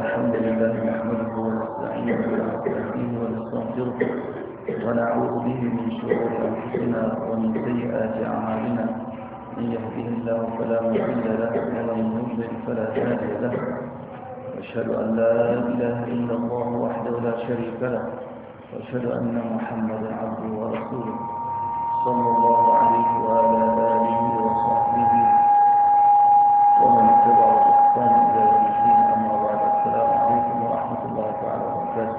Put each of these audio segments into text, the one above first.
الحمد لله نحمده ونستعينه ونستهديه ونستغفره ونعوذ به من شرور أنفسنا ومن سيئات أعمالنا من يهده الله فلا مضل له ومن يضلل فلا هادي له أشهد أن لا إله إلا الله وحده لا شريك له وأشهد أن محمدا عبده ورسوله صلى الله عليه وعلى آله وصحبه ومن اتبع بإحسان إلى يوم الدين أما بعد السلام عليكم ورحمة الله تعالى وبركاته.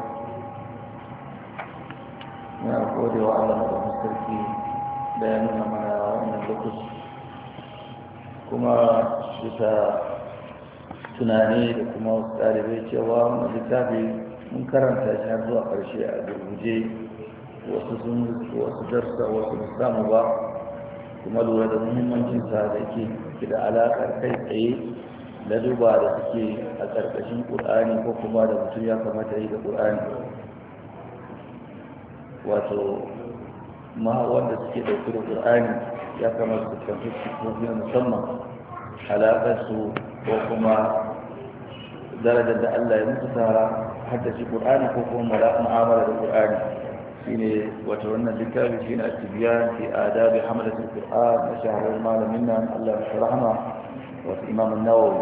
من أقول وعلى مدى التركي بياننا من اللقص كما bisa tunani da kuma wasu ɗalibai cewa wani littafi mun karanta shi har zuwa ƙarshe a gurguje wasu darsa wasu musamman ba kuma lura da muhimmancinsa da ke da alaƙar kai tsaye da duba da suke a ƙarƙashin ƙur'ani ko kuma da mutum ya kamata yi da ƙur'ani wato wanda suke ɗauki da ƙur'ani ya kamata su kanto cikin musamman alaƙarsu ko kuma darajar da Allah ya mutu ta haddace ƙur'ani ko kuma mu'amala da ƙur'ani shine wato wannan littafi shine at-tibyan fi adabi hamalatul qur'an na shahararren malamin nan Allah ya rahama wato Imam an-Nawawi.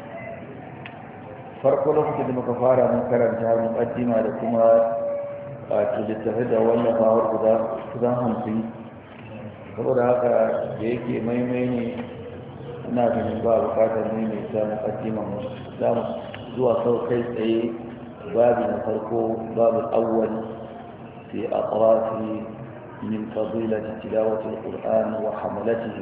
Farko lokacin da muka fara mun karanta muqaddima da kuma wato littafi da wannan bawar guda 50 saboda haka da yake maimai ne ina ganin ba bukatar ne mai ta muqaddima mu za mu zuwa sau kai tsaye babu na farko babu awwal في أطراف من فضيلة تلاوة القرآن وحملته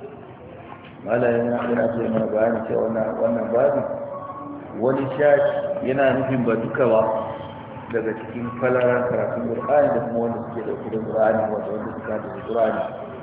ما لا يمنع لنا في من بيانك وأن بابي ولشاش yana nufin ba duka ba daga cikin falaran karatun Qur'ani da kuma wanda suke dauke da Qur'ani wato wanda suka da Qur'ani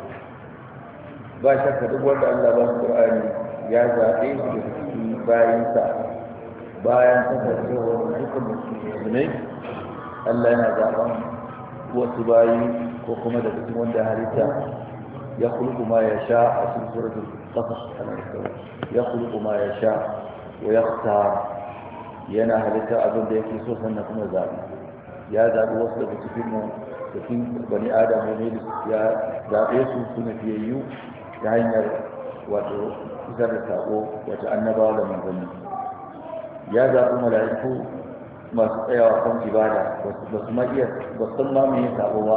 ba shakka duk wanda Allah ba Qur'ani ya zabe shi da cikin bayinsa bayan kasancewar dukkan musulmai Allah yana zaben wasu bayi ko kuma da cikin wanda halitta ya khuluqu ma yasha a cikin suratul qasas ya khuluqu ma yasha wa yakhtar yana halitta abin da yake so sannan kuma zabi ya zabi wasu daga cikin bani adam ne ya zabe su suna fiyayyu ta hanyar wato isar da sako wato annabawa da manzanni ya zabi mala'iku masu tsayawa kan ibada ba su ma iya ba san ma me sabo ba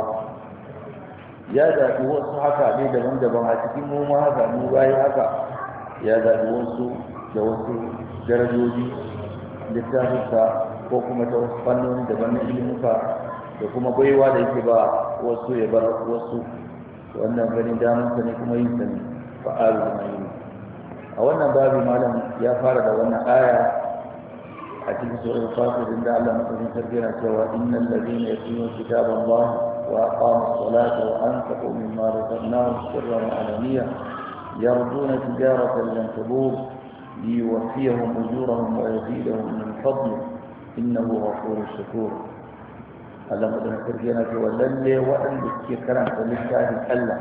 ya zaɓi wasu haka ne daban-daban a cikin mu ma haka mu bayi haka ya zaɓi wasu da wasu darajoji littafinsa ko kuma ta wasu fannoni daban na ilimuka da kuma baiwa da yake ba wasu ya bar wasu wannan ganin damansa ne kuma yin sa ne fa'alu da mai a wannan babu malam ya fara da wannan aya حديث سورة الفاتحة عند الله مثلا ترجمة سوى إن الذين يتلون كتاب الله وأقاموا الصلاة وأنفقوا مما رزقناهم سرا وعلانية يرجون تجارة لن تبور ليوفيهم أجورهم ويزيدهم من فضله إنه غفور شكور الله مثلا ترجمة سوى للي وأن بكرا فللشاهد ألا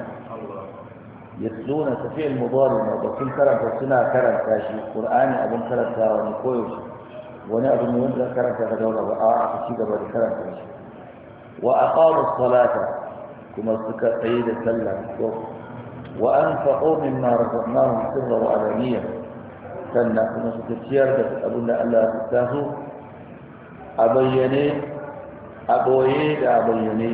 يتلون تفعل مضارع وبكل كرم فسنا كرم كاشي القرآن أبن كرم تاواني كويش wani abu ne wanda karanta ka daura ba a ci gaba da karanta shi wa aqamu salata kuma suka tsaye da sallah ko wa anfaqu mimma razaqnahum sirran wa alaniya sannan kuma suka ciyar da abin da Allah ya taso a bayyane a boye da a bayyane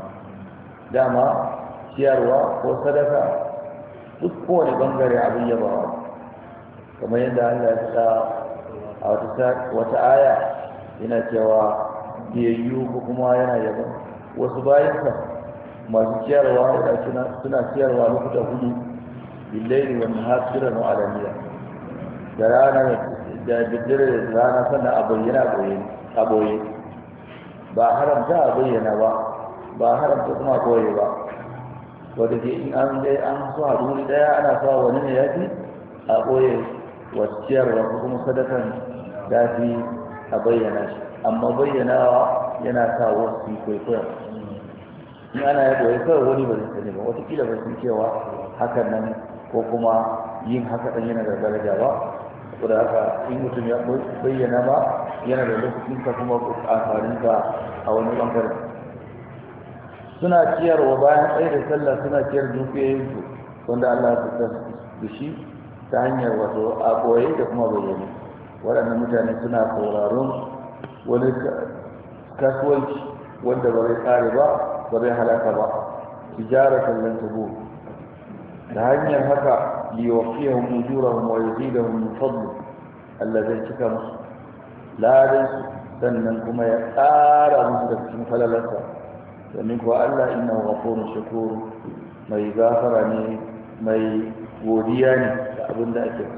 dama ciyarwa ko sadaka duk kowane bangare abin yabawa kamar yadda Allah ya sa a wata aya yana cewa biyayyu ko kuma yana yaba wasu bayansa masu ciyarwa suna ciyarwa lokuta hudu billahi wa nahasiran wa alaniya da rana da daddare da rana sannan a bayyana a boye ba haramta a bayyana ba haramta kuma boye ba wadda ke in an dai an so a duri daya ana sa wani ne yafi a boye wasu ciyarwa ko kuma sadakan dafi a bayyana shi amma bayyanawa yana sa wasu kwaikwayon in ana ya goyi kawai wani ba zai sani ba watakila ba sun cewa hakan nan ko kuma yin haka ɗan yana da daraja ba saboda haka in mutum ya bayyana ba yana da lokacinsa kuma amfaninsa a wani ɓangaren. Suna ciyarwa bayan tsaye da sallah, suna ciyar dukiyoyinsu wanda Allah ya fitar da shi ta hanyar wato a ɓoye da kuma bayyane. Waɗannan mutane suna sauraron wani kasuwanci wanda ba zai kare ba zai halaka ba, tijaratan lan tabur. da hanyar haka liwafiyahum ujurahum wa yazidahum min fadli, Allah zai cika musu ladan su sannan kuma ya ƙara musu da cikin falalarsa. domin kuwa Allah innahu ghafurun shakur, mai gafara ne mai godiya ne da abin da ake.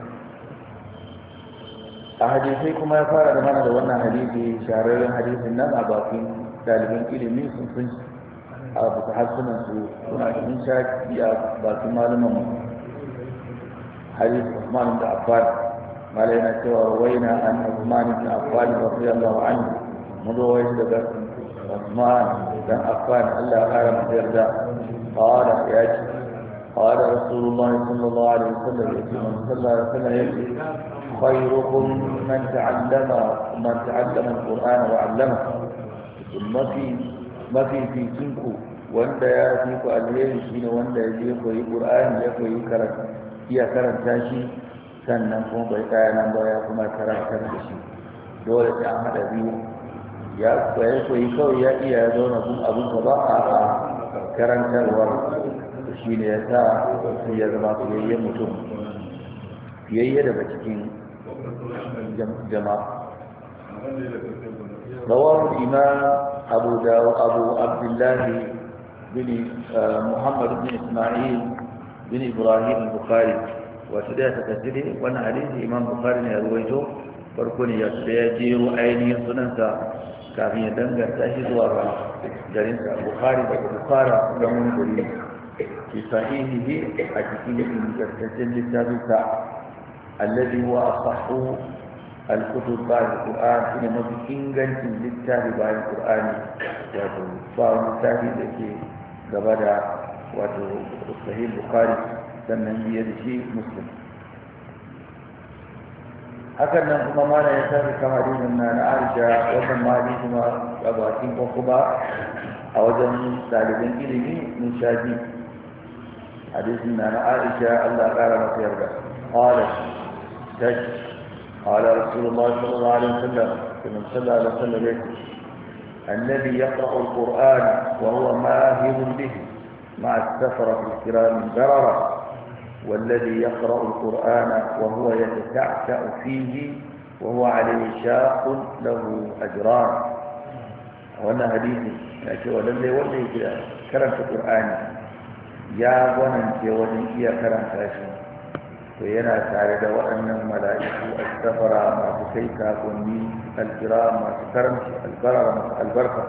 A hadisai kuma ya fara da mana da wannan hadisi, shahararren hadisin nan a bakin ɗaliban ilimi sun a bisa harsunan su suna da mun shafi a bakin malaman mu. Hadis Usman da Affan, mala yana cewa waina an Usman da Affan radiyallahu anhu, mun rawaito daga Usman dan Affan Allah ya kara masa yarda. Qala ya ce qala Rasulullahi sallallahu alaihi wasallam, sallallahu alaihi wasallam خيركم من تعلم القرآن وعلمه. ما في تنكو wanda ya fi ku alheri shine wanda ya je koyi Qur'ani, ya koyi karanta shi sannan kuma bai tsaya nan ba ya kuma karantar da shi. Dole sai an haɗa biyu, ya koyi kawai ya iya ya zauna kun abin ka ba a karantarwar shi ne ya sa sai ya zama fiyayyen mutum, fiyayye daga cikin jama'a. رواه الإمام أبو عبد الله بن محمد بن إسماعيل بن إبراهيم البخاري وسداية تسديده وأن حديث الإمام البخاري يرويته فركوني يجير عيني سننسى كافي يدنجر تأشد وراء جرينسى البخاري لمن بريد في صحيحه حديثه من تسجل التابسة الذي هو أصح الكتب بعد القرآن، حينما بإنجاز للتابع بعد القرآن وفاهم التابع الذي قبل صحيح البخاري سنن بيده مسلم. هكذا كما ما لا يسافر كما دين أن عائشة وكما حديثما أبواتين وقبا أوجن طالبين إليه من شاجي حديث أن عائشة الله قال ما يرضى قالت قال رسول الله صلى الله عليه وسلم كما صلى الله عليه وسلم الذي يقرأ القرآن وهو ماهر به مع السفرة الكرام البررة، والذي يقرأ القرآن وهو يتتعتع فيه وهو عليه شاق له أجران. وانا حديثي لكن ولله كرمت القرآن يا وننك وننك كرمت أشياء وينا تعالى وأن الملائكة السفرة ما تسيكا كوني الكرام ما تكرمش البركة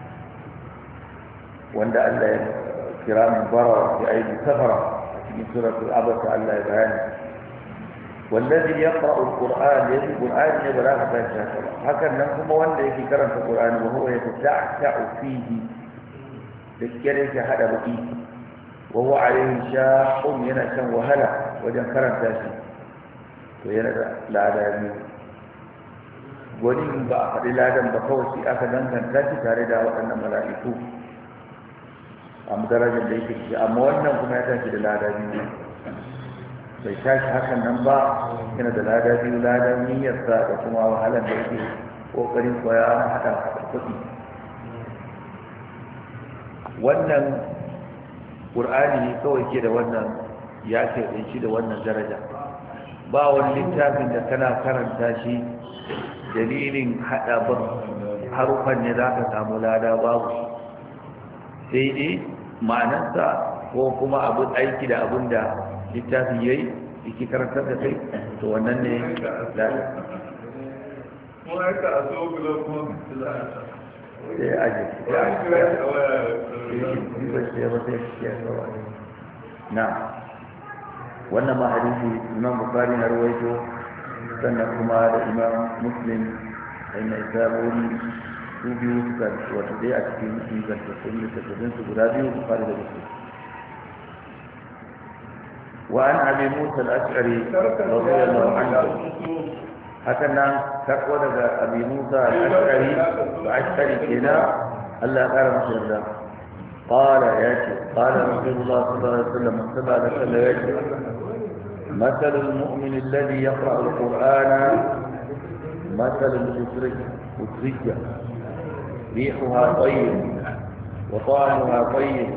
وأن الله كرام البررة في أيدي سفرة في سورة العبس الله يبهان. والذي يقرأ القرآن يجب القرآن يبلاغ فاشاكرا. هكذا نقوم وأن يكي كرمت القرآن وهو يتتعتع فيه لكي هذا بقيه وهو عليه شاق ينشا وهلا wajen karanta shi to yana da lada biyu. Wani ba a faɗi ladan ba kawai shi aka danganta shi tare da waɗannan mala'iku a darajar da yake ciki, amma wannan kuma ya tashi da lada biyu. Bai tashi hakan nan ba, yana da lada biyu, ladan niyyarsa da kuma wahalar da yake ƙoƙarin koya haɗa kuɗi. Wannan ƙur'ani kawai ke da wannan, ya ke shi da wannan daraja. Ba wani littafin da kana karanta shi dalilin haɗa harufan ne za ka samu lada, babu. Sai dai ma'anarsa ko kuma abin aiki da abin da littafin ya yi yake karantar da kai, to wannan ne lada. Sai aje na wannan ma hadisi Imam Bukhari na rawaito, sannan kuma da Imam Muslim da mai saboni su biyu suka wata dai a cikin ingantattun littattafin su guda biyu, Bukhari da Muslim. وعن أبي موسى الأشعري رضي الله عنه هكذا كقول أبي موسى الأشعري كنا الله قال مثل قال ياتي قال رسول الله صلى الله عليه وسلم اتبع لك ياتي مثل المؤمن الذي يقرأ القرآن مثل الأترجة ريحها طيب وطعمها طيب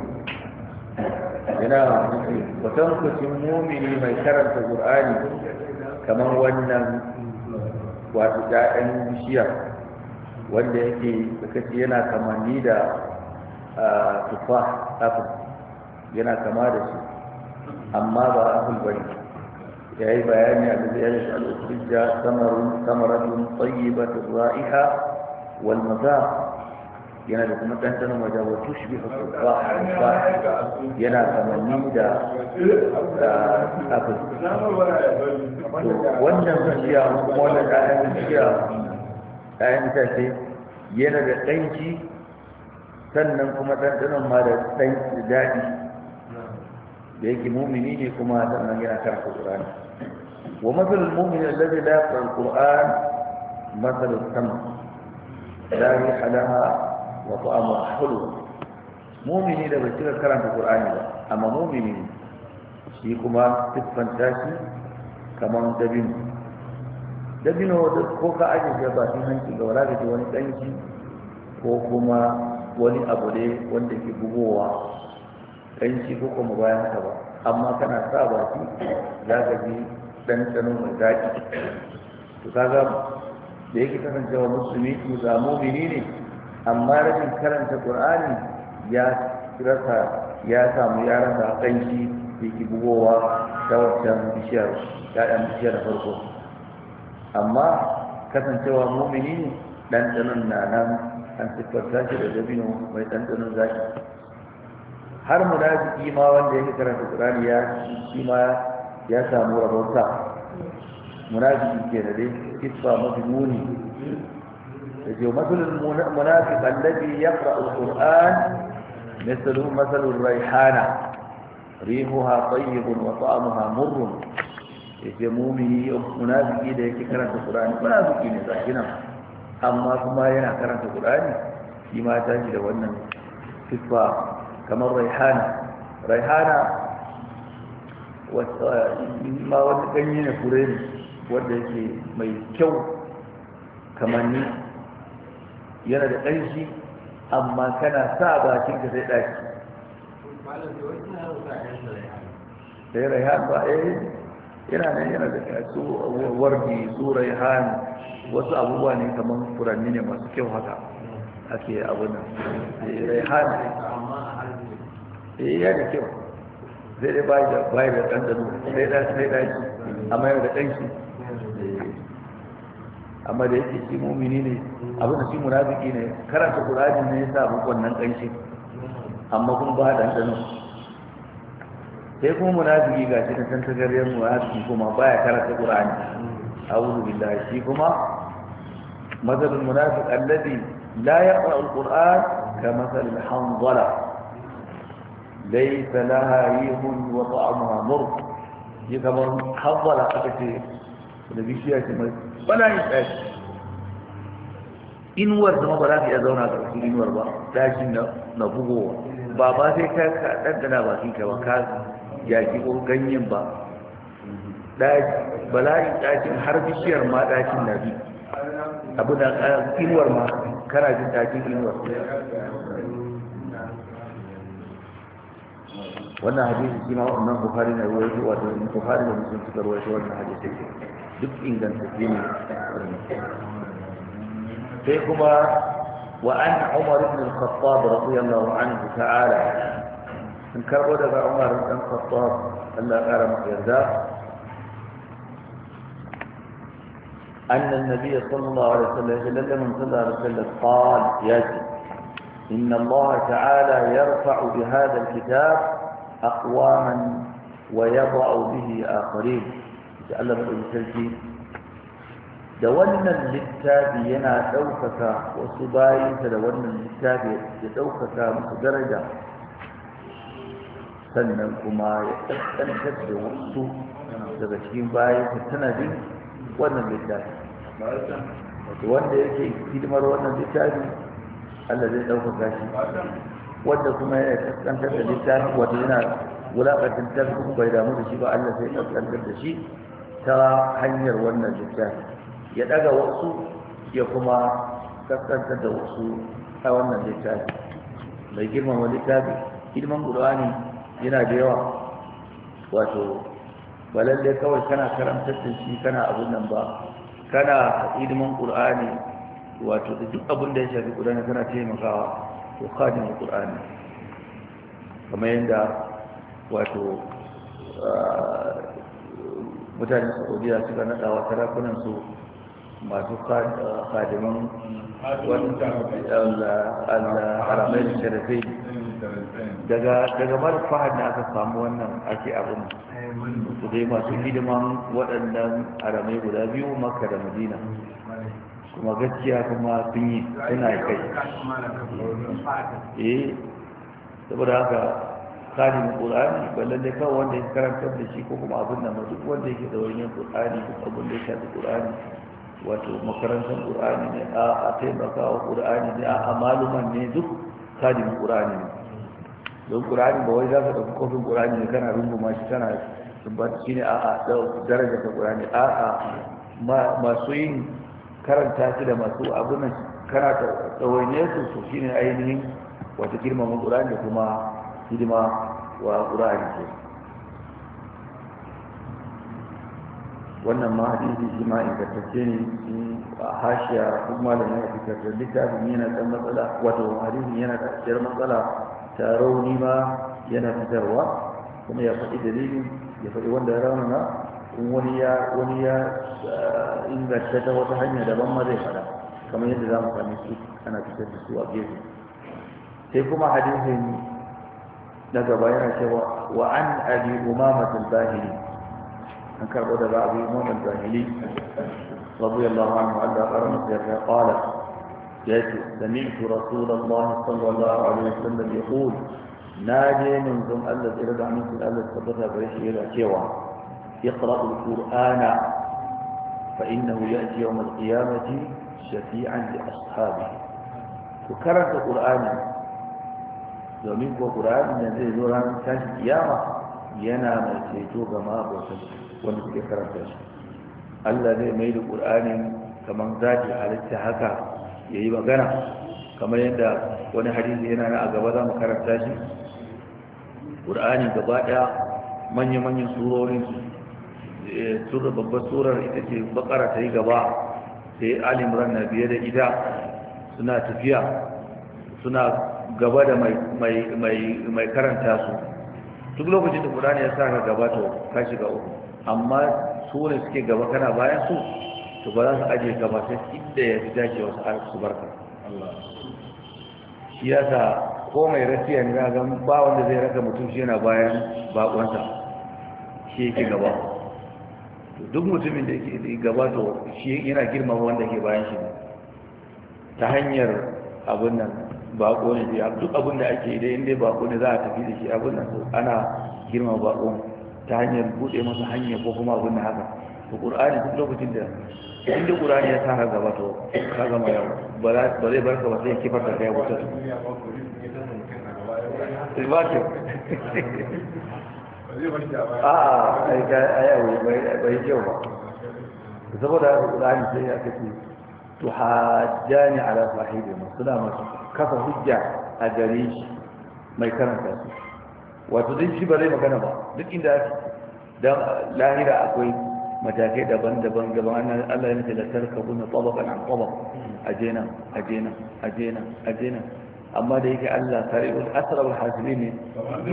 وتنقص المؤمن من كرمت القرآن كما ونن وتجاء بشيء wanda yake kace yana kamanni da tufah apple yana kama da shi amma ba apple bane yayi bayani a da yayin al-utrijja samaratun tayyibatun ra'iha wal mazaq yana da kuma dandanon wajen wa tushbihu tufah yana kamanni da apple wannan bishiya kuma wannan ayan itace yana da ɗanki sannan kuma ɗanɗanon ma da ɗanki daɗi da yake mumini ne kuma sannan yana karanta Qur'ani wa matsalul mumini alladhi la yaqra al-Qur'an matsalul sama la riha laha wa ta'amuha hulwa mumini da bai cika karanta Qur'ani ba amma mumini ne shi kuma siffanta shi kamar dabino ko ka ajiye shi ba sun hanci ga wala da wani ɗanki ko kuma wani abu ne wanda ke bugowa ɗanki ko kuma bayan ka ba amma kana sa baki za ka ji ɗanɗano mai daɗi to kaga da yake kasancewa musulmi to ga mumini ne amma rashin karanta qur'ani ya samu ya rasa ɗanki da ke bugowa ta wancan bishiyar ƴaƴan bishiyar da farko amma kasancewa mumini ne ɗanɗanon na nan an siffarta shi da dabino mai ɗanɗanon zaki har munafiki ma wanda yake karanta Qur'ani shi ma ya samu rabauta munafiki ke da dai kisfa mafi muni da ke masalul munafiq alladhi yaqra'u al-Qur'an مثل الريحانة ريحها طيب وطعمها مر yake mumini munafiki da yake karanta Qur'ani munafiki ne zaki nan amma kuma yana karanta Qur'ani shi ma ta shi da wannan sifa kamar raihana ma wani ganye ne fure ne wanda yake mai kyau kamanni yana da ƙanshi amma kana sa bakin ka sai ɗaki sai raihan ba yana nan yana da su wardi su raihan wasu abubuwa ne kamar furanni ne masu kyau haka ake abin nan raihan ya da kyau zai dai bayi da ɗanɗano sai ɗaki amma yana da ɗanki amma da yake shi mumini ne abin da shi munafiki ne karanta Qur'ani ne ya sa abubuwan nan ƙanshi amma kuma ba da ɗanɗano sai kuma munafiki ga shi da tantagariyar munafiki kuma baya karanta Qur'ani a'udhu billahi shi kuma mazalul munafiq alladhi la yaqra al-Qur'an kamathal al-hanzala laysa laha rihun wa ta'amuha mur shi kamar hanzala aka ce da bishiya ce mai balayin tsaki inuwar zama ba za ka iya zauna ga wasu inuwar ba dashin na bugowa ba sai ka ɗanɗana bakin ka ba ka yaki ko ganyen ba bala'in ɗakin har bishiyar ma ɗakin na bi abu da inuwar ma kana jin ɗakin inuwar wannan hadisi shi ma wannan Bukhari na ruwaito wato Bukhari da Muslim suka ruwaito wannan hadisi duk ingantacce ne sai kuma wa an Umar ibn al-Khattab radiyallahu anhu ta'ala in karbo daga Umar ibn al-Khattab Allah ya kara masa yarda أن النبي صلى الله عليه وسلم قال ياتي إن الله تعالى يرفع بهذا الكتاب أقواما ويضع به آخرين Allah maɗauki sarki da wannan littafi yana ɗaukaka wasu bayinsa da wannan littafi ya ɗaukaka musu daraja sannan kuma ya kaskantar da wasu daga cikin bayan sanadin wannan littafi. Wato wanda yake hidimar wannan littafi Allah zai ɗaukaka shi, wanda kuma ya kaskantar da littafi wato yana wulaƙatin tafi bai damu da shi ba, Allah zai kaskantar da shi ta hanyar wannan littafi, ya ɗaga wasu ya kuma kaskantar da wasu a wannan littafi. Mai girmama littafi, hidiman Qur'ani yana da yawa, wato ba lalle kawai kana karantar da shi kana abun nan ba, kana hidiman Qur'ani wato da duk abin da ya shafi Qur'ani kana taimakawa to khadimin Qur'ani, kamar yadda wato mutanen Saudiya suka nada wa sarakunan su masu khadiman al-haramai da sharafai. Daga marfahar da aka samu wannan ake abin su dai masu hidiman waɗannan haramai guda biyu, Makka da Madina, kuma gaskiya kuma sun yi suna kai. Saboda haka khadimin Qur'ani ballan da kawai wanda ya karantar da shi ko kuma abin da duk wanda yake da wani Qur'ani duk abin da ya shafi Qur'ani, wato makarantar Qur'ani ne, a taimaka wa Qur'ani ne, a maluman ne, duk khadimin Qur'ani ne. Don Qur'ani ba wai za ka ɗauki kofin Qur'ani ne kana runguma shi kana tabbata shi ne a daraja ta Qur'ani, masu yin karanta shi da masu abunan kana tsawainiyar su shi ne ainihin wata girmama Qur'ani da kuma hidima wa Qur'ani ce. Wannan ma hadisi shi ma ingantacce ne, a hashiya kuma da ya fitar da littafin yana da matsala, wato hadisin yana da ciyar matsala ta rauni ma yana fitarwa, kuma ya faɗi dalili, ya faɗi wanda ya raunana, in wani ya inganta ta wata hanya daban ma zai faɗa, kamar yadda za mu sami su ana fitar da su a gefe. Sai kuma hadisin na gaba yana cewa wa an abi umama al-bahili, an karɓo daga abu umama al-bahili radiyallahu anhu Allah qarama ya qala yace sami'tu rasulullah sallallahu alaihi wasallam yaqul, naje min zun Allah ya rada min Allah tabbata gare shi yana cewa اقرأوا القرآن فإنه يأتي يوم القيامة شفيعا لأصحابه. وكررت القرآن domin ko Qur'ani ne zai zo ran tashi kiyama yana mai ceto ga mabutan wanda suke karanta shi. Allah zai mai da Qur'ani kaman zaki halitta haka yayi magana, kamar yadda wani hadisi yana na a gaba za mu karanta shi. Qur'ani gaba daya manya-manyan surorin sura, babbar surar ita ce Baqara ta yi gaba, sai Ali Imran na biye da ita, suna tafiya suna gaba da mai karanta su. Duk lokacin da Qur'ani ya sa ka gaba to ka shiga uku, amma su ne suke gaba kana bayan su to ba za su ajiye gaba sai inda ya fi dace wasu har su barka. Shi yasa ko mai rafiya ne ga ba wanda zai raka mutum shi yana bayan bakonsa, shi yake gaba. Duk mutumin da yake gaba to shi yana girmama wanda ke bayan shi ta hanyar abin nan bako ne, duk abin da ake idan inda bako ne za a tafi da shi abin nan to ana girmama bako ta hanyar bude masa hanya ko kuma abin da haka. To Qur'ani duk lokacin da inda Qur'ani ya sa gaba to ka gama yau ba zai barka ba sai kifar da kai wuta. bai kyau ba, saboda Qur'ani sai ya kace to hajjani ala sahibi suna masu kafa hujja a gare shi mai karanta su, wato din shi ba zai magana ba duk inda dan lahira akwai matakai daban-daban gaban Allah ya nace da tarkabuna tabaqan an tabaq, ajena amma da yake Allah sari'ul asrarul hasibin ne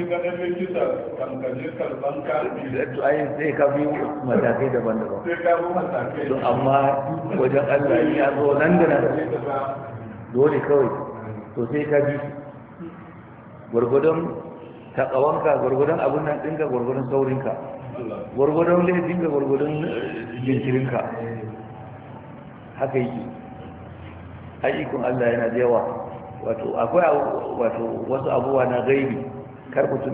sai ka bi matakai daban-daban, don amma wajen Allah ya zo nan da nan dole kawai to sai ka bi gwargwadon takawanka, gwargwadon abin nan ɗinka, gwargwadon saurinka, gwargwadon laifinka, gwargwadon jinkirinka, haka yake. Ayyukun Allah yana da yawa, wato akwai wato wasu abubuwa na gaibi kar mutum ya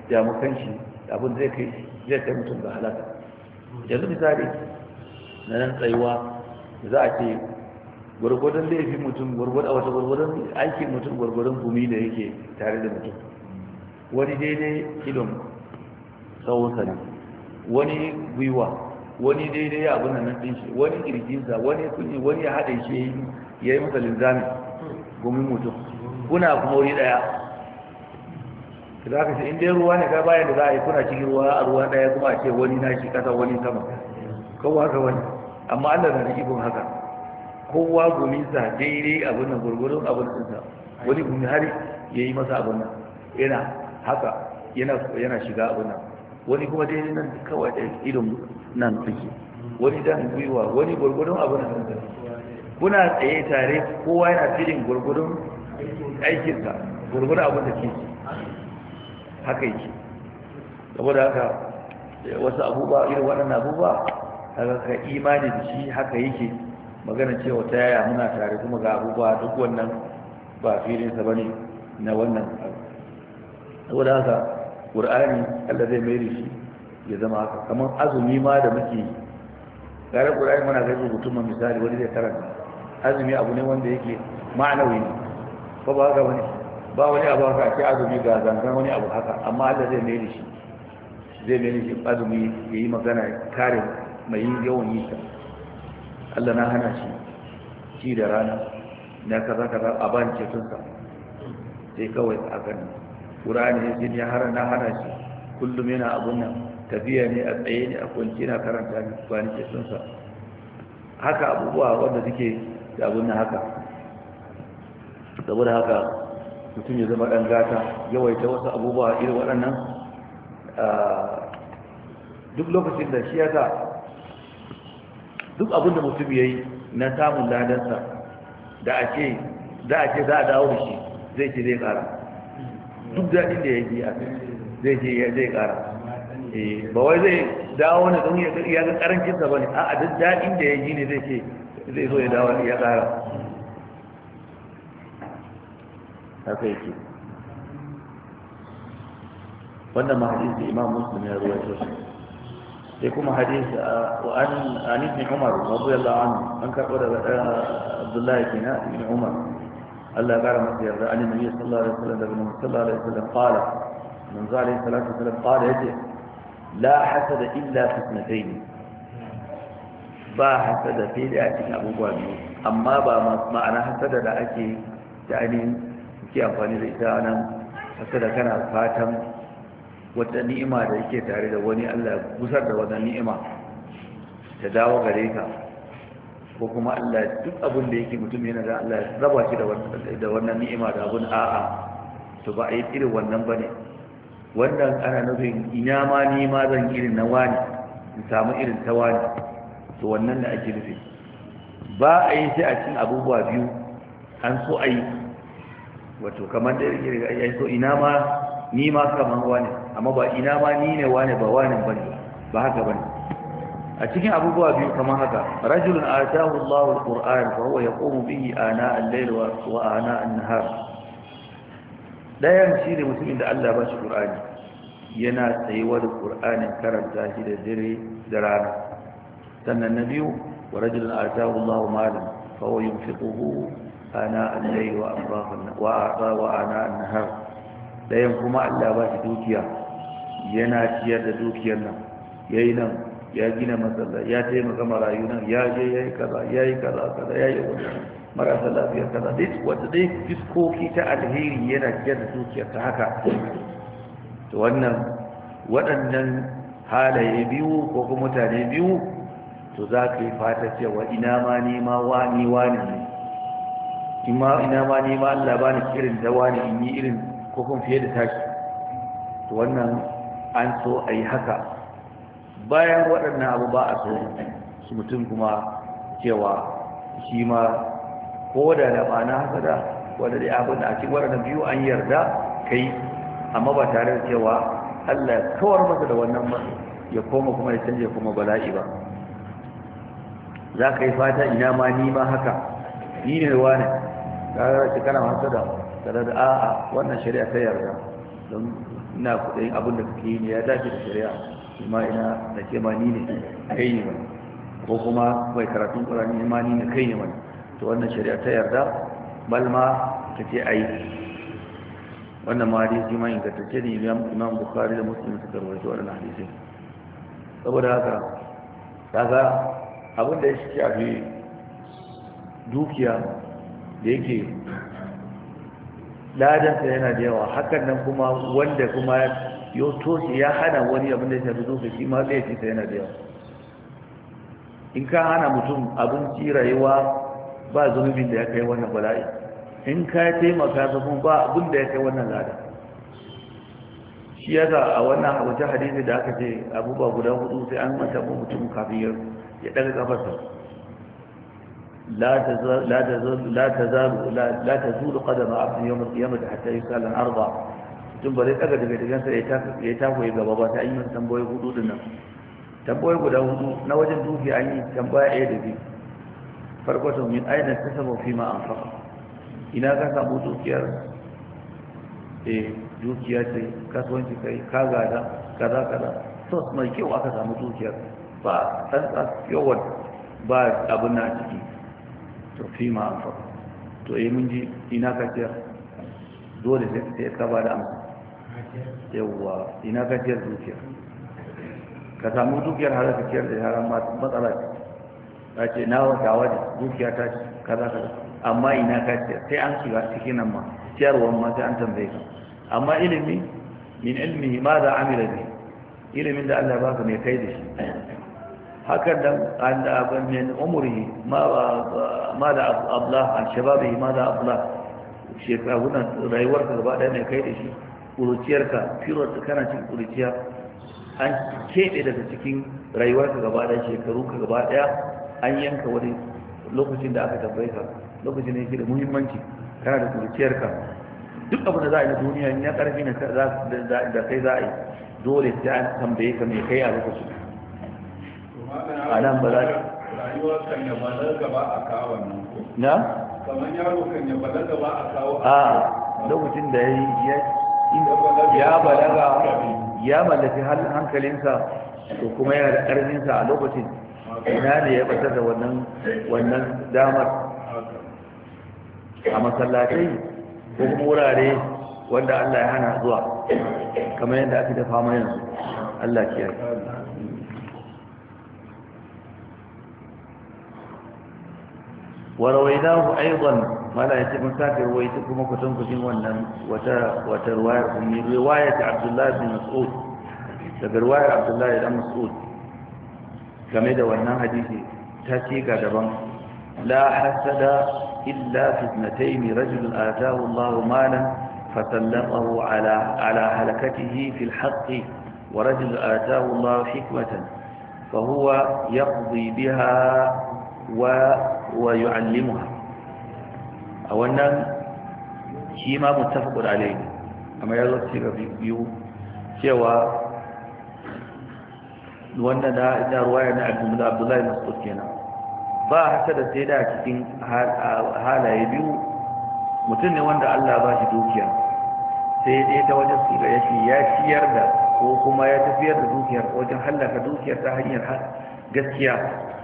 damu kanshi abin zai kai mutum ga halaka. Yanzu misali na nan tsayuwa za a ce gwargwadon laifin mutum gwargwadon aikin mutum gwargwadon gumi da yake tare da mutum. Wani daidai kilon tsawonsa ne, wani gwiwa, wani daidai abin nan ɗin shi, wani kirjinsa, wani kunyi, wani ya haɗe shi ya yi masa linzami gumin mutum, kuna kuma wuri ɗaya. Za ka ce in dai ruwa ne ka bayan da za a yi kuna cikin ruwa a ruwa ɗaya kuma a ce wani na shi ƙasa wani sama, kowa haka wani, amma Allah na da ikon haka. Kowa guminsa daidai abin nan gurgurun abin ɗinsa, wani gumi har ya yi masa abin nan yana haka yana shiga abin nan, wani kuma daidai nan kawai da idon nan suke, wani dan gwiwa, wani gurgurun abin nan. Kuna tsaye tare kowa yana filin gurgurun aikinsa, gurgurun abin da ke haka yake. Saboda haka wasu abubuwa irin waɗannan abubuwa haka ka imani da shi haka yake. Magana cewa ta yaya muna tare kuma ga abubuwa duk wannan ba filinsa ba ne na wannan abu. Saboda haka ƙur'ani Allah zai mai shi ya zama haka kamar azumi ma da muke yi. Gare ƙur'ani muna ga rubutun ma misali wani zai karanta azumi abu ne wanda yake ma'anawi ne ko ba haka bane, ba wani abu haka ce azumi ga zangan wani abu haka, amma Allah zai mai shi azumi ya yi magana kare mai yawan yi ta. Allah na hana shi ci da rana na kaza a ban cetonsa sai kawai a gani ƙurani ya ya har na hana shi kullum yana abun nan tafiya ne a tsaye ne a kwanci na karanta ne ba ni cetonsa. Haka abubuwa wanda suke da abun nan haka. Saboda haka mutum ya zama ɗan gata yawaita wasu abubuwa irin waɗannan duk lokacin da shi ya sa duk abin da mutum ya yi na samun ladansa da a ce za a dawo da shi zai ce zai ƙara. Duk daɗin da ya ji zai ce zai ƙara. Ba wai zai dawo ne don ya ga ƙarancinsa ba ne, a duk daɗin da ya ji ne zai ce zai zo ya dawo ya ƙara. Haka yake. Wannan mahadisi Imam Muslim ya ruwaito shi. Sai kuma hadisi an ibn Umar radiyallahu anhu an karɓo daga Abdullahi ibn Umar Allah ya kara masa yarda an nabi sallallahu alaihi wasallam daga Nabi sallallahu alaihi wasallam qala man zalika salatu wasallam qala yace la hasada illa fi ithnatayn, ba hasada sai da cikin abubuwa biyu, amma ba ma'ana hasada da ake da ainihin ke amfani da ita nan hasada kana fatan wata ni'ima da yake tare da wani Allah gusar da wannan ni'ima ta dawo gare ka, ko kuma Allah duk abin da yake mutum yana da Allah ya raba shi da wannan ni'ima da abun a'a, to ba a yi irin wannan bane. Wannan ana nufin ina ma ni ma zan irin na wani in samu irin ta wani, to wannan da ake nufi. Ba a yi sai a cikin abubuwa biyu an so a yi, wato kamar da ya so ina ma ni ma kamar wani, amma ba ina ma ni ne wani ba wani bane, ba haka bane. A cikin abubuwa biyu kamar haka, rajulun atahu Allahu al-Qur'an fa huwa yaqumu bihi ana al-layl wa ana an-nahar. Dayan shi ne mutumin da Allah ba shi Qur'ani, yana tsayuwa da Qur'anin karanta shi da dare da rana. Sannan na biyu, wa rajulun atahu Allahu malan fa huwa yunfiquhu ana al-layl wa ana an-nahar. Dayan kuma Allah ba shi dukiya, yana ciyar da dukiyar nan, yayi nan, ya gina masallaci, ya taimaka marayu nan, ya je yayi kaza yayi marasa lafiya kaza, dai wanda dai fiskoki ta alheri yana ciyar da dukiyar ta haka. To waɗannan halaye biyu ko kuma mutane biyu, to za ka yi fata cewa ina ma ni ma wani ne, ina ma ni ma Allah ba ni irin da wani in yi irin ko kuma fiye da tashi. To wannan an so a yi haka. Bayan waɗannan abu ba a so su mutum kuma cewa shi ma ko da da ma'ana hasada wanda dai abin da a cikin waɗannan biyu an yarda kai, amma ba tare da cewa Allah ya kawar masa da wannan ba, ya koma kuma ya canje kuma bala'i ba. Za ka yi fata ina ma ni ma haka, ni ne wani ka kana hasada tare da a'a wannan shari'a ta yarda don ina kudin abin da kake yi ne ya dace da shari'a kuma ina da ce ma ni ne kai ne ba ko kuma mai karatun Qur'ani ne ma ni ne kai ne ba to wannan shari'a ta yarda balma ta ce ai wannan ma hadisi ma ingantacce ne Imam Bukhari da Muslim suka rawaito wannan hadisi saboda haka kaga abin da ya shafi dukiya da yake ladansa yana da yawa hakan nan kuma wanda kuma yau toshe ya hana wani abin da ya shafi dukiya shi ma zai fita yana da yawa in ka hana mutum abinci rayuwa ba zunubin da ya kai wannan bala'i in ka taimaka ta kuma ba abin da ya kai wannan lada shi yasa a wannan wata hadisi da aka ce abubuwa guda hudu sai an mata mutum kafin ya daga kafarsa لا تزول قدم عبد يوم القيامة حتى يسأل عن أربع ثم بل daga gidansa ya tafi gaba ba ta yi masa tambayoyi hudu din nan tambayoyi guda hudu na wajen duki an yi tambaya ɗaya da biyu farko to min aina kasabu fi ma anfaqa ina ka samu dukiyar dukiya ce kasuwanci kai ka gada kaza so mai kyau aka samu dukiyar ba san yawan ba abin na ciki to fi ma amfa to mun ji ina ka ciyar dole sai ka ba da amsa yawwa ina ka ciyar dukiya ka samu dukiyar har ka ciyar da yaran matsala ce ta ce na wata waje dukiya ta kaza amma ina ka ciyar sai an shiga cikin nan ma ciyarwar ma sai an tambaye ka amma ilimi min ilmihi ma da amila bi ilimin da Allah ya baka mai kai da shi haka dan abin min umrihi ma da ablah an shababihi ma da ablah shekarunan rayuwarka gaba ɗaya mai kai da shi ƙuruciyarka firarka kana cikin ƙuruciya an keɓe daga cikin rayuwarka gaba ɗaya shekaru ka gaba ɗaya an yanka wani lokacin da aka tambaye ka lokacin da yake da muhimmanci kana da ƙuruciyarka duk abin da za a yi na duniya in ya ƙarfi da kai za a yi dole sai an tambaye ka mai kai a lokacin a nan ba za rayuwar kan ya balaga ba a kawo nan ko na? kamar yaro kan ya balaga ba a kawo a lokacin da ya balaga ya mallaki hankalinsa to kuma yana da ƙarfinsa a lokacin ina ne ya batar da wannan damar a masallatai ko kuma wurare wanda Allah ya hana zuwa kamar yadda ake da fama yanzu Allah kiyaye ورويناه أيضا ما لا يتم ساكر ويتكم كتنكم ونن وترواية من رواية عبد الله بن مسعود رواية عبد الله بن مسعود كما يدى ونن حديثي تاتيك دبا لا حسد إلا في اثنتين رجل آتاه الله مالا فسلطه على هلكته في الحق ورجل آتاه الله حكمة فهو يقضي بها ويعلمها أولا شيء ما متفق عليه أما يلا تصير بيو شوى wannan da ruwaya na Abdullahi Mas'ud kenan ba hasada sai da cikin halaye biyu mutum ne wanda Allah ba shi dukiya sai dai ta wajen tsira ya ciyar da ko kuma ya tafiyar da dukiyar wajen hallaka dukiyar ta hanyar gaskiya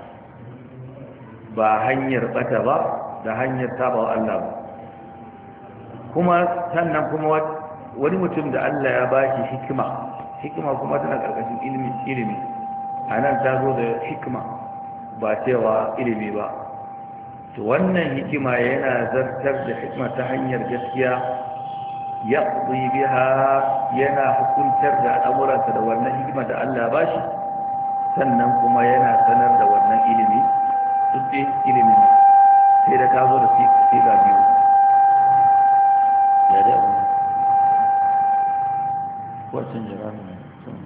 ba hanyar bata ba da hanyar saba wa Allah ba kuma sannan kuma wani mutum da Allah ya bashi hikima kuma tana karkashin ilimi anan ta zo da hikima ba cewa ilimi ba to wannan hikima yana zartar da hikima ta hanyar gaskiya yaqdi biha yana hukuntar da al'amuransa da wannan hikima da Allah ya bashi sannan kuma yana sanar da wannan ilimi duk dai ilimin sai da ka zo da siga biyu ya da abu wacin jirami ne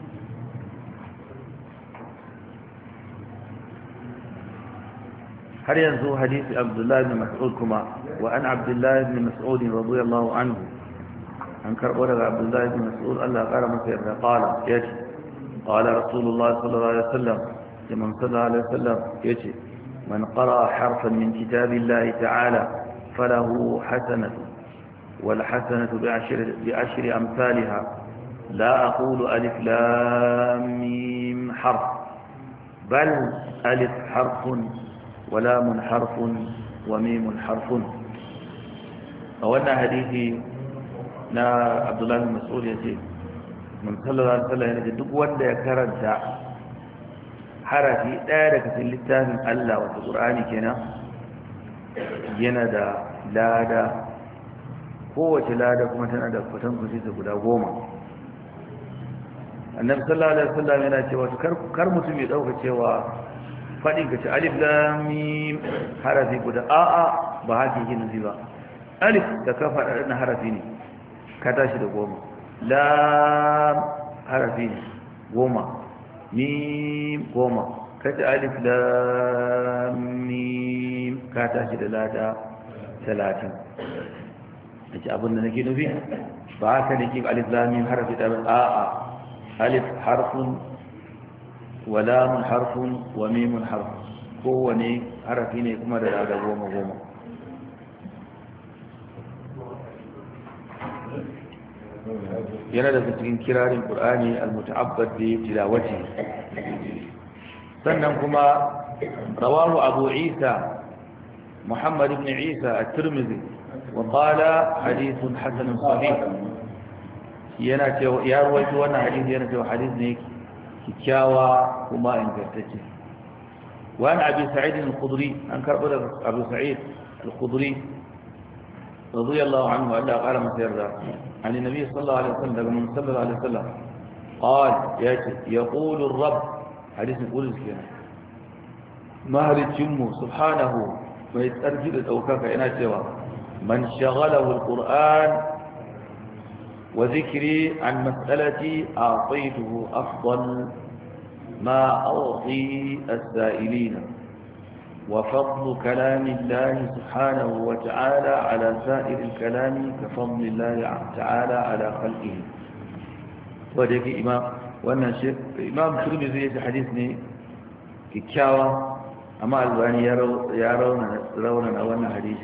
har yanzu hadisi abdullahi bin mas'ud kuma wa an abdullahi bin mas'ud radiyallahu anhu an karbo daga abdullahi bin mas'ud Allah ya kara masa yarda qala yace qala rasulullah sallallahu alaihi wasallam man sallallahu alaihi wasallam yace من قرأ حرفا من كتاب الله تعالى فله حسنة والحسنة بعشر أمثالها لا أقول ألف لام ميم حرف بل ألف حرف ولام حرف وميم حرف. أولنا حديثي نا عبد الله بن مسعود يقول من صلى الله عليه وسلم يعني duk wanda ya karanta harafi ɗaya daga cikin littafin Allah wato Qur'ani kenan yana da lada, kowace lada kuma tana da kwatankwacin da guda 10. Annabi sallallahu alaihi wasallam yana cewa kar mutum ya dauka cewa fadin ka ce alif lam mim harafi guda a'a ba haka yake nufi ba. Alif da ka faɗa na harafi ne ka tashi da 10, lam harafi ne 10, mim 10, kace alif lam mim ka tashi da lada 30. nace abin da nake nufi ba haka nake alif lam mim harafi da a'a alif harfun wa lam harfun wa mim harfun, kowane harafi ne kuma da lada 10. yana daga cikin kirarin Qur'ani al-muta'abbad bi tilawati. sannan kuma rawahu Abu Isa Muhammad ibn Isa at-Tirmidhi wa qala hadithun hasan sahih. yana cewa ya rawaito wannan hadisi, yana cewa hadisi ne kikkiawa kuma ingantacce. wa an Abi Sa'id al-Khudri, an karbo da Abu Sa'id al-Khudri radiyallahu anhu Allah qala masirra عن النبي صلى الله عليه وسلم من صلى الله عليه وسلم قال يقول الرب حديث القدس كده مهر الجم سبحانه ويتأرجل الأوكاك إنا سوى من شغله القرآن وذكري عن مسألتي أعطيته أفضل ما أعطي السائلين وفضل كلام الله سبحانه وتعالى على سائر الكلام كفضل الله تعالى على خلقه. وذلك wannan shi imam Tirmidhi ya hadisi ne kikkiawa, amma Albani ya rauna wannan hadisi.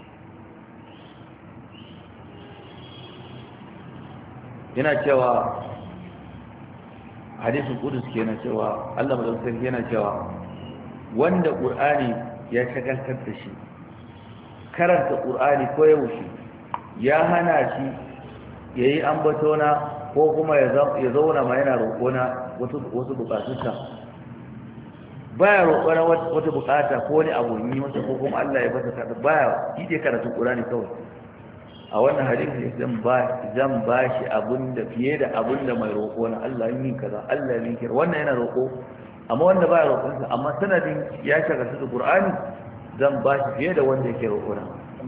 yana cewa hadisin qudus kenan cewa Allah madaukakin yana cewa wanda Qur'ani ya shagaltar da shi karanta Qur'ani ko yaushe ya hana shi yayi ambatona ko kuma ya zauna ma yana roƙona wasu bukatunsa, baya roƙona wata bukata ko wani abu yi masa ko kuma Allah ya bata kada, baya ide karatu Qur'ani kawai. A wannan hadisi zan ba shi abinda fiye da abinda mai roƙona, Allah yin kaza, Allah yin kira, wannan yana roƙo, amma wanda baya roƙonsa amma sanadin ya shagaltu da Qur'ani zan ba shi fiye da wanda yake roƙona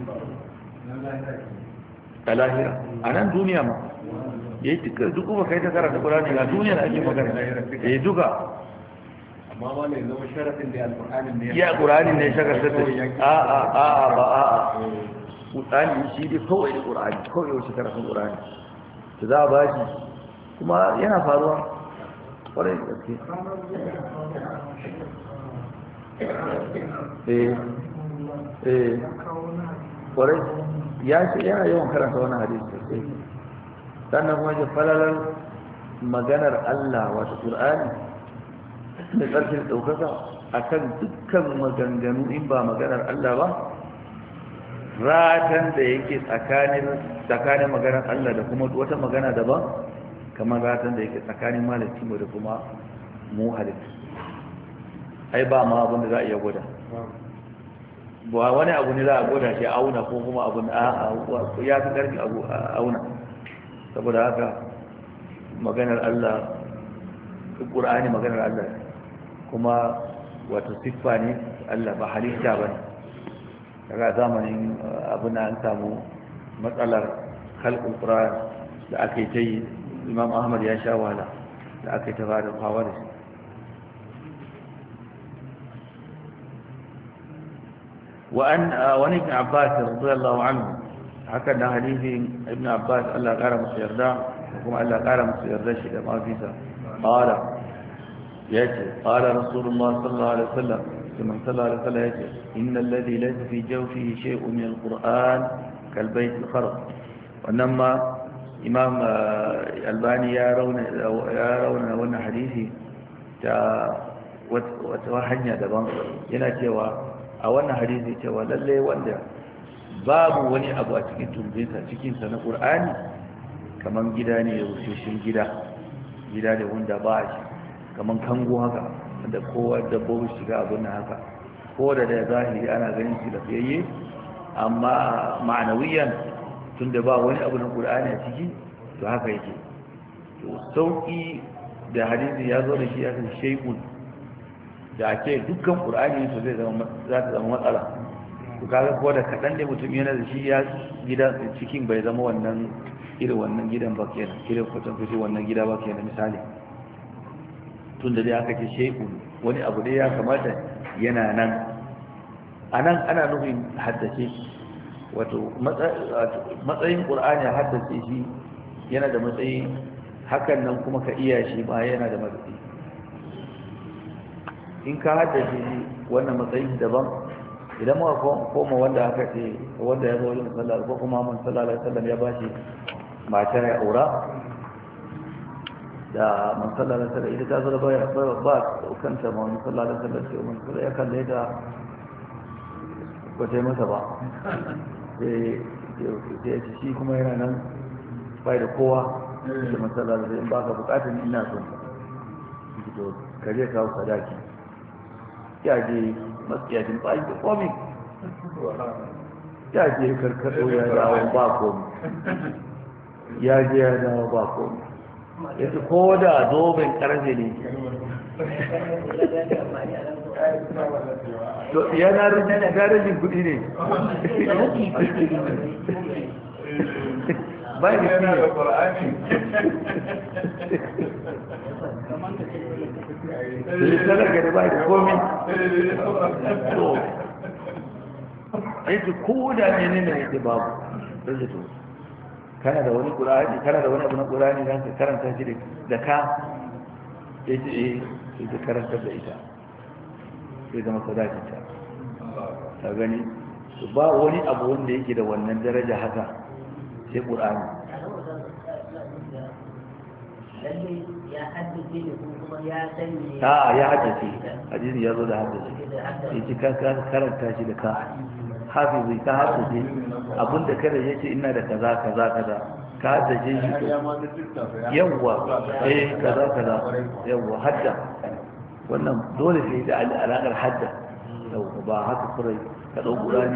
a lahira. A nan duniya ma yayi duk kuma kai ta karanta Qur'ani ga duniya da ake magana yayi duka, amma wanda ya zama sharafin da alƙur'anin ne ya Qur'anin ne shagaltu da Qur'ani shi dai kawai da Qur'ani kawai yau shi karatun Qur'ani to za a ba shi, kuma yana faruwa kwarai da gaske. Kwarai yana yawan karanta wani hadisi sosai. Sannan kuma ji falalar maganar Allah wata Qur'ani da ƙarfin ɗaukaka a kan dukkan maganganu in ba maganar Allah ba, ratan da yake tsakanin maganar Allah da kuma wata magana daban kamar ratan da yake tsakanin malakin mu da kuma mu halittu. Ai ba ma abin da za a iya gwada, ba wani abu ne za a gwada shi auna ko kuma abin ya fi ƙarfi abu a auna. Saboda haka maganar Allah, Qur'ani maganar Allah kuma wato siffa ne Allah, ba halitta ba ne. Daga zamanin abin an samu matsalar khalqul Qur'an da aka yi ta yi, Imam Ahmad ya sha wahala da aka yi ta fara fawa da shi. wani ibn Abbas radiyallahu anhu, haka da hadisin ibn Abbas Allah kara musu yarda kuma Allah kara musu yarda shi da mafisa qala yace qala rasulullah sallallahu alaihi wasallam كما صلى الله عليه وسلم يقول إن الذي ليس في جوفه شيء من القرآن كالبيت الخرب، وإنما imam albani ya rauna wannan hadisi ta wata hanya daban, yana cewa a wannan hadisi cewa lallai wanda babu wani abu a cikin tumbinsa cikinsa na ƙur'ani kamar gida ne ya rushe gida ne wanda ba a shi kamar kango haka wanda kowa dabbobi shiga abin nan haka ko da zahiri ana ganin shi lafiyayye amma ma'anawiyan tun da ba wani abu na ƙur'ani a ciki to haka yake to sauƙi da hadisi ya zo da shi ya san shaikun da ake dukkan ƙur'ani to za ta zama matsala ku kaga ko da kaɗan ne mutum yana da shi ya gida cikin bai zama wannan irin wannan gidan ba kenan irin kwatan fito wannan gida ba kenan misali tun da dai aka ce shaiku wani abu dai ya kamata yana nan a nan ana nufin haddace wato matsayin ƙur'ani haddace shi yana da matsayi hakan nan kuma ka iya shi ba yana da matsayi in ka haddace shi wannan matsayin daban idan muka koma wanda aka ce wanda ya zo wajen sallar ko kuma mun sallallahu alaihi wasallam ya bashi mata ya aura da mun sallallahu alaihi wasallam ita ta zo ba kanta mun sallallahu alaihi wasallam sai mun sallallahu ya kalle ta ba ta masa ba sai shi kuma yana nan bai da kowa da mun sallallahu alaihi in ba ka bukatun ina son to kaje kawo sadaki ya je matsiyacin ba da komi ya je karkato ya dawo ba komi ya je ya dawo ba komi ya ce ko da zoben karfe ne to yana garajin kudi ne bai da fiye sanar gari ba da komi to aiki ko da ne ne yake babu ɗaya to kana da wani ƙura'ani kana da wani abu na ƙura'ani za ka karanta shi da ka ya ce sai ka karantar da ita sai zama sadakinta ta gani ba wani abu wanda yake da wannan daraja haka sai ƙura'ani ya haddace da kuma ya sani ya haddace hadisi ya zo da haddace ya ce ka karanta shi da ka hafizi ka haddace abinda kada ya ce ina da kaza kaza kaza ka haddace shi to yawwa kaza yawwa hadda wannan dole sai da alaƙar hadda yawwa ba haka kurai ka ɗau ƙurani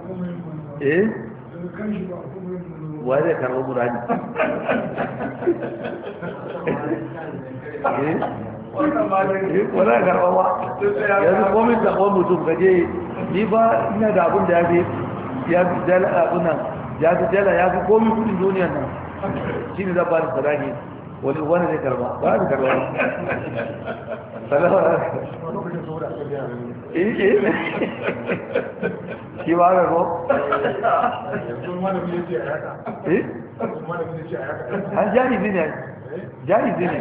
wa zai karɓar ƙurani wadda karɓar wa yanzu komin zaɓon mutum gaje ni ba ina da abin da ya fi jala abunan ya fi jala ya fi komin kudin duniyan nan shi ne zaɓa da sadaki wani zai karɓa ba zai karɓa shi ba ga ko? an jarizi ne jarizi ne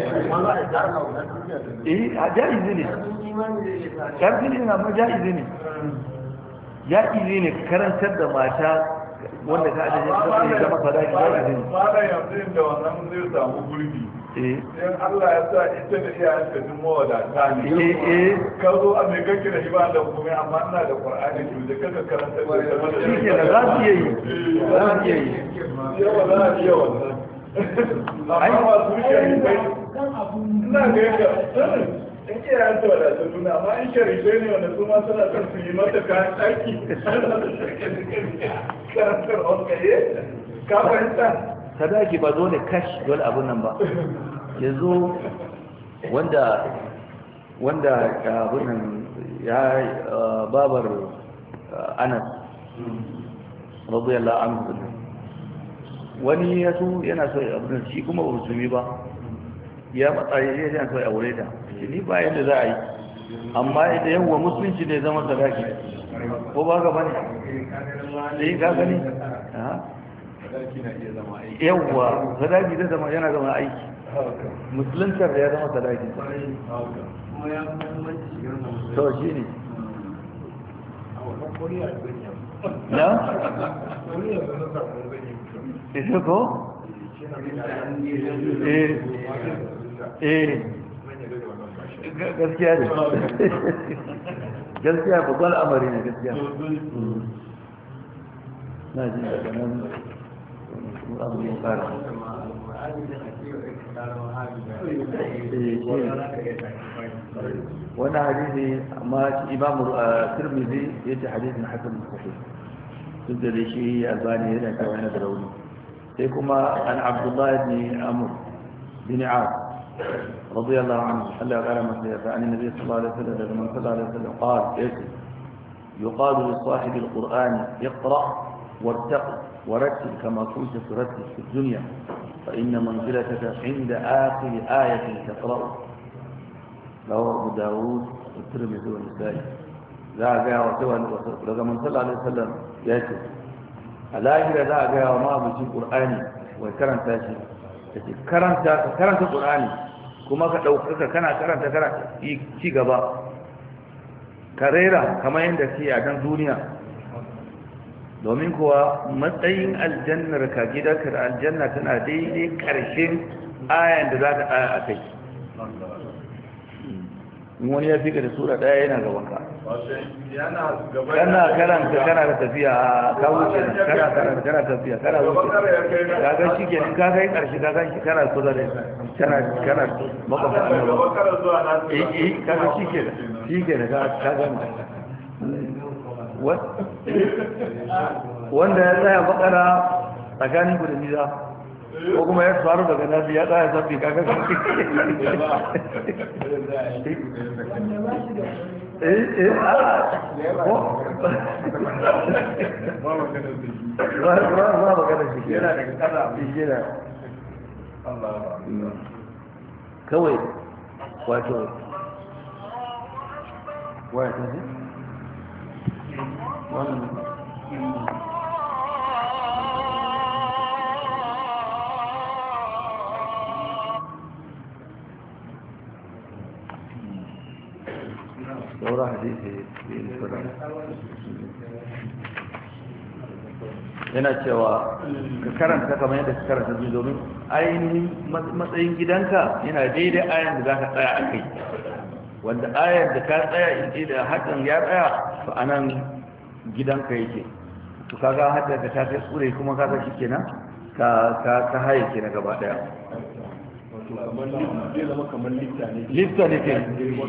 jarizi ne ƙarfi ne amma jarizi ne jarizi ne karantar da mata wanda ka ajiye kafin ya zama sadaki jarizi ne ba da yanzu da wannan zai samu gurbi in Allah ya sa ita da iyayen ka duk mawadata ne ka zo a mai kake da ibada kuma amma ina da Qur'ani to da kaka karanta da sama da shi ne za su yi yawa za a iya wannan amma masu sharifai ina ga yadda in iyayen ta wadata tuna amma in sharifai ne wanda su ma suna son su yi mata kayan ɗaki karantar wankaye ka fahimta sadaki ba dole kash dole abun nan ba yanzu wanda abun nan ya babar Anas radiyallahu anhu wani ya so yana so abun shi kuma ba musulmi ba ya matsa yana so ya aure ta ni ba yadda za a yi amma idan yawa musulunci ne zama sadaki ko ba ga bane sai ka gani yawwa sadaki zai zama yana zama aiki musuluntar da ya zama sadaki to shi ne na? ita ko? gaskiya ne gaskiya babban amari ne gaskiya na ji daga nan abu ne fara wani hadisi amma imamu tirmidhi yace hadisin hasan sahih duk da shi albani yana cewa yana da rauni sai kuma an abdullah ibn amr bin as radiyallahu anhu Allah ya kara masa yarda an nabi sallallahu alaihi wasallam da man sallallahu alaihi wasallam qala yace yuqalu li sahibi alquran iqra wartaq ورتل كما كنت ترتل في الدنيا فإن منزلتك عند آخر آية تقرأ رواه أبو داود والترمذي والنسائي لا جاء وسوى لقد من صلى الله عليه وسلم ياتي الاخره لا جاء وما بشي قراني وكرنت شي كرنت قراني kuma ka dauka kana karanta ci gaba karera kamar yanda ke a dan duniya domin kuwa matsayin aljannar ka gidanka da aljanna tana daidai karshen ayan da za ta aya a kai in wani ya fika da sura daya yana gaban ka kana karanta kana da tafiya ka wuce kana karanta kana tafiya kana wuce ka ga shi ke ka kai karshe ka gan shi kana kusa da kana makwabta ka ga shi ke da ka gani wanda ya tsaya bakara tsakanin ku da nisa ko kuma ya faru daga nasi ya tsaya zafi kaga kawai wato saura hadisi yana cewa ka karanta kamar yadda ka karanta zuwa domin ainihin matsayin gidanka yana daidai ayan da za ka tsaya a kai wanda ayan da ka tsaya in da hakan ya tsaya to a nan gidanka yake to kaga hadda ka ta kai tsure kuma kaga shi kenan ka haye ke na gaba daya lifta ne ke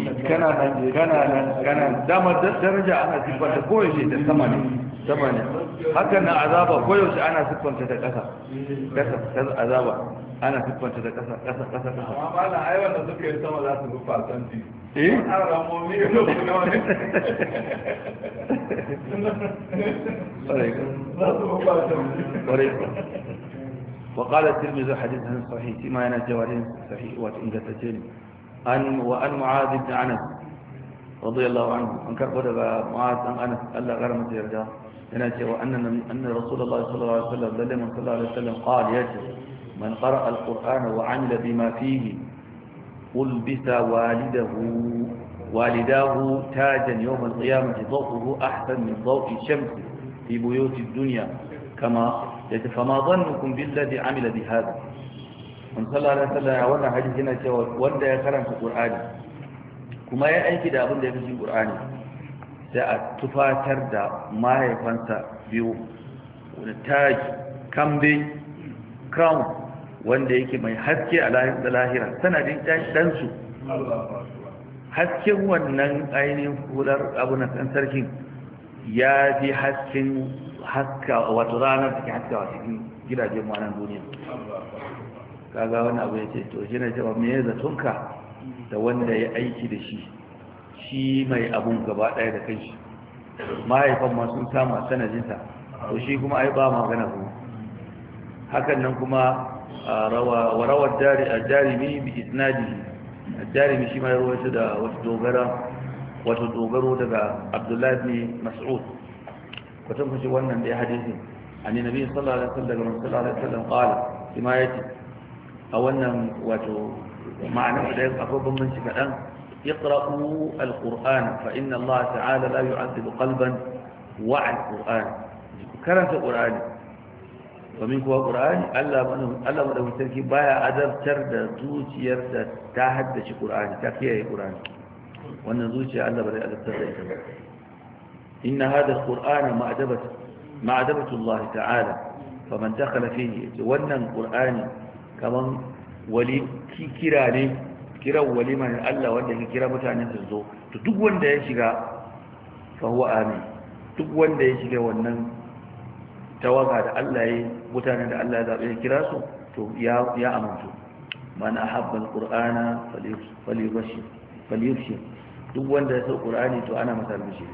kana damar daraja ana siffanta koyaushe da sama ne hakan na azaba koyaushe ana siffanta da ƙasa azaba ana siffanta da ƙasa amma ba na aiwon da suka yi sama za su rufa santi an ramomi da kuma wani za su rufa santi وقال الترمذي حديث صحيح فيما ينجى عليه صحيح وإنجتين وأن معاذ بن أنس رضي الله عنه أنكر قدر معاذ بن أنس ألا غرمت يرجع ينجى أن رسول الله صلى الله عليه وسلم لما صلى الله عليه وسلم قال يجب من قرأ القرآن وعمل بما فيه ألبس والداه تاجا يوم القيامة ضوءه أحسن من ضوء الشمس في بيوت الدنيا كما فما ظنكم بالذي عمل بهذا من صلى الله عليه وسلم wannan hadisi yana cewa wanda ya karanta Qur'ani kuma ya aiki da abin da yake cikin Qur'ani sai a tufatar da mahaifansa biyu wani taji kambe crown wanda yake mai haske a lahira sanadin dan su hasken wannan ainihin hular abunan sarkin ya fi hasken haska wato ranar take haskawa cikin gidajen manan duniya kaga wani abu ya ce to shi ne cewa me ya zatonka da wanda ya aiki da shi mai abun gaba ɗaya da kai shi mahaifan masu samu sanadinsa to shi kuma ai ba magana kuma hakan nan kuma rawar jarimi bi isnadi jarimi shi ma ya rawaito da wato dogaro daga abdullahi bin mas'ud kwatan kushi wannan da ya hadisi annabi nabi sallallahu alaihi wasallam qala himayati a wannan wato ma'ana da akwai bambanci kadan iqra'u alquran fa inna Allah ta'ala la yu'adhibu qalban wa'a alquran karanta qur'ani domin kuwa qur'ani Allah madaukakin sarki baya azabtar da zuciyar da ta haddace qur'ani ta kiyaye qur'ani wannan zuciya Allah ba zai azabtar da ita ba inna hadha alqur'ana ma'adabatu Allah ta'ala faman dakhala fihi wannan qur'ani kaman wali kira ne kiran walima ne Allah wanda ya kira mutanen su zo to duk wanda ya shiga fa huwa amin duk wanda ya shiga wannan tawaga da Allah ya mutanen da Allah ya zabe ya kira su to ya amintu man ahabba alqur'ana falyubshir duk wanda ya so qur'ani to ana masa albishir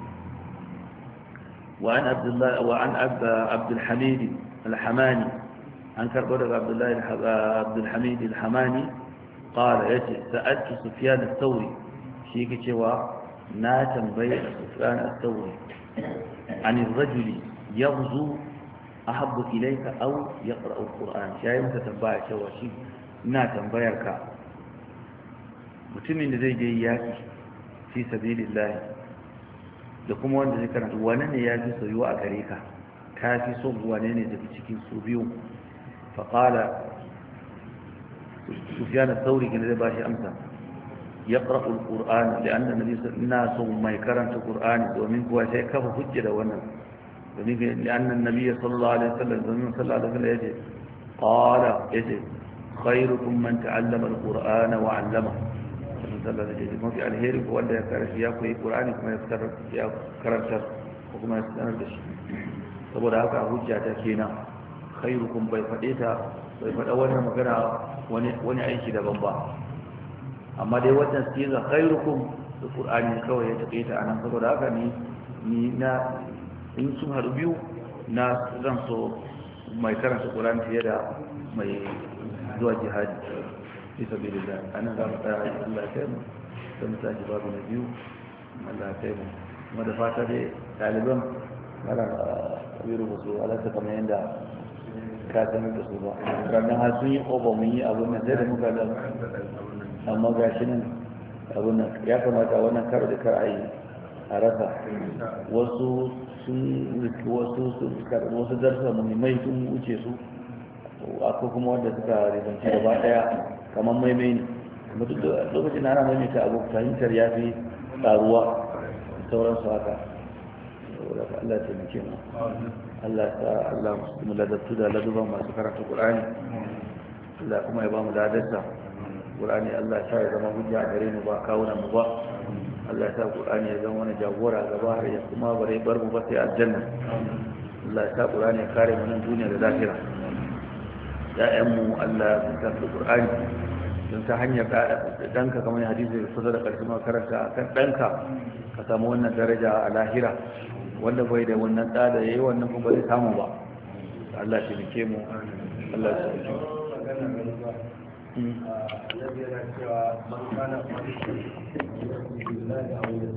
wa an abdul hamid al-hamani an karbo daga abdul hamid al-hamani qala yace sa'altu sufyan al-thawri shi yake cewa na tambaye sufyan al-thawri an ar-rajuli yaghzu ahabbu ilayka aw yaqra al-qur'an shi masa tambaya cewa shi ina tambayar ka mutumin da zai je yaki fi sabilillah da kuma wanda zai karanta wani ne ya fi soyuwa a gare ka ka fi son wane ne daga cikin su biyu faqala سفيان الثوري كان ذي باشي أمسا يقرأ القرآن لأن النبي صلى الله عليه وسلم ما يكرم القرآن ومنك وشيء كفى حجة وانا لأن النبي صلى الله عليه وسلم يجب قال يجب خيركم من تعلم القرآن وعلمه صلى الله عليه وسلم ما في الهيرك وأن يكرم ياكو القرآن كما يكرم شر وكما يستمر بشي saboda haka hujja ta kenan khairukum bai faɗa wannan magana wani aiki daban ba amma dai wannan siga khairukum da qur'ani kawai ya take ta anan saboda haka ni na in sun haɗu biyu na zan so mai karanta qur'ani fiye da mai zuwa jihadi fi sabilillah anan za mu tsaya Allah ya kai mu sai mu tashi babu na biyu Allah ya kai mu kuma da fata dai ɗaliban mara kabiru ba su alatta kamar yadda ka sanar da su ba ranar har sun yi ƙofa mun yi abun nan sai da muka da amma ga shi nan abun nan ya kamata wannan kar da kar a yi a rasa wasu wasu darsa muhimmai sun wuce su akwai kuma wanda suka ribanci gaba daya kamar maimai ne kuma duk lokacin ana maimaita abu fahimtar ya fi tsaruwa sauransu haka saboda Allah ya taimake mu Allah ta Allah mu ladabtu da laduban masu karanta Qur'ani Allah kuma ya ba mu ladarsa Qur'ani Allah ya zama hujja a gare mu ba kawunan mu ba Allah ya sa Qur'ani ya zama wani jagora gaba har ya kuma bare bar mu ba sai aljanna Allah ya sa Qur'ani ya kare mu nan duniya da lahira ya'yan mu Allah ya sa Qur'ani don ta hanyar danka kamar hadisi da kusa da karshe ma karanta akan danka ka samu wannan daraja a lahira wanda bai da wannan tsada yayi wannan kuma bai samu ba Allah ya taimake mu Allah ya taimake mu